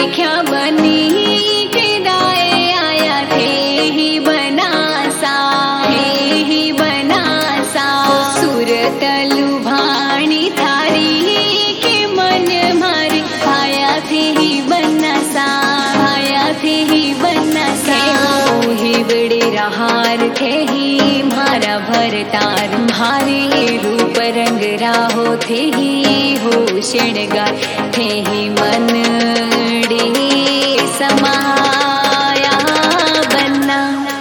देखा बनी के दाए आया थे ही बनासा, थे ही बनासा। सूरत लुभाणी थारी के मन मारे आया थे ही बनासा, आया थे ही बनासा। ही बड़े रहार थे ही मारा भरतार, मारे रूप रंग राहो थे ही हो शृंगार, थे ही मन डे समाया बन्ना।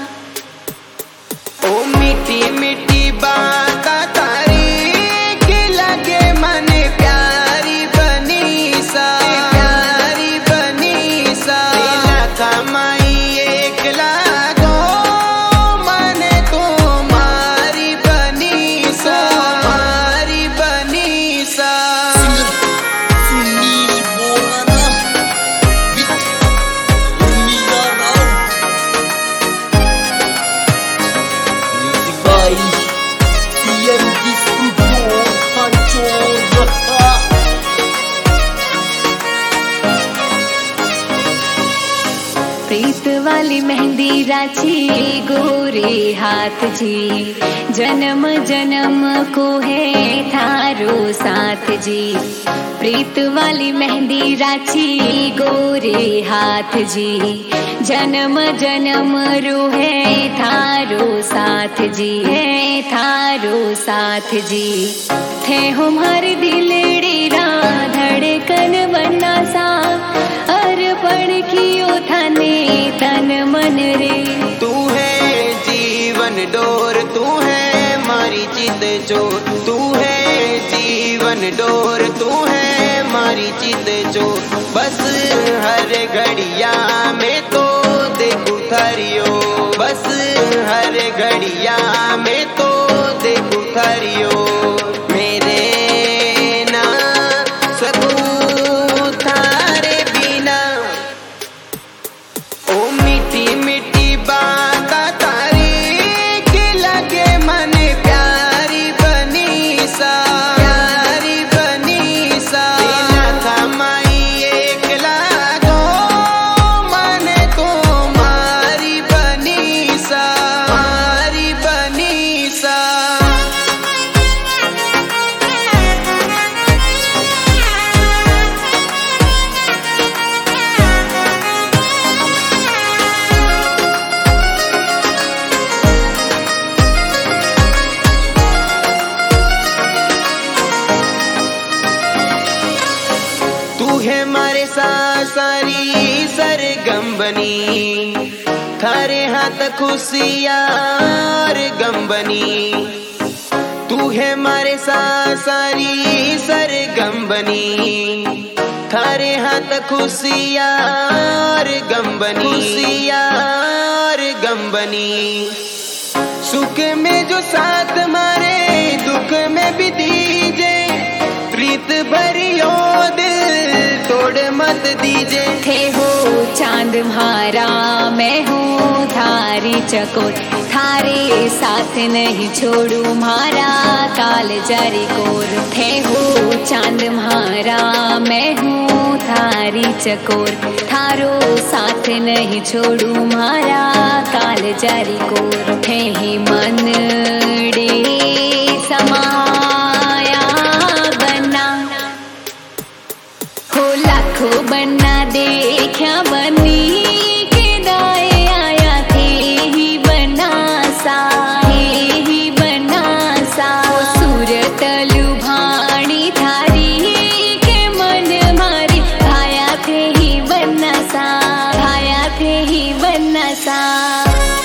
ओ मीठी मीठी बात तारी के लगे मन प्यारी बनी सा, प्यारी बनी सा। तेरा कमाई एक लागो मन तुम्हारी बनी सा, मारी बनी सा। प्रीत वाली मेहंदी राची गोरे हाथ जी, जन्म जन्म को है थारो साथ जी। प्रीत वाली मेहंदी राची गोरे हाथ जी, जन्म जन्म रो है थारो साथ जी, है थारो साथ जी। थे हमारे दिलड़े रा धड़कन बन्ना सा, अर्पण कियो थाने तन मन रे। तू है जीवन डोर, तू है मारी चित चोर, तू है जीवन डोर, तू है मारी चित चोर। बस हर घड़िया में तो देखू थरियो, बस हर घड़िया में तो देखू थरियो। मेरे ना सकू थारे बिना। ओ मीठी मीठी बात तारी के लगे मन प्यारी बनी सा, प्यारी बनी सा। तेरा कमाई एक लागो मन तुम्हारी बनी सा, मारी बनी सा। तू है मारे सारी सरगम बनी, थारे हाथ खुशियार गम बनी। तू है मारे सारी सरगम बनी, थारे हाथ खुशियार गम बनी, खुशियार गम बनी। सुख में जो साथ मारे दुख में भी दीजे, प्रीत भरियो दिल तोड़ मत दीजे। थे हो चांद म्हारा मैं हूँ थारी चकोर, थारे साथ नहीं छोड़ू म्हारा काल जारी कोर। थे हो चांद म्हारा मैं हूँ थारी चकोर, थारो साथ नहीं छोड़ू म्हारा काल जारी कोर। थे ही मन डे समाया बन्ना, हो लाखों बन्ना देखा बनी के दाए आया थे ही बनासा, थे ही बनासा। सूरत लुभाणी थारी के मन मारे आया थे ही बनासा, आया थे ही बनासा।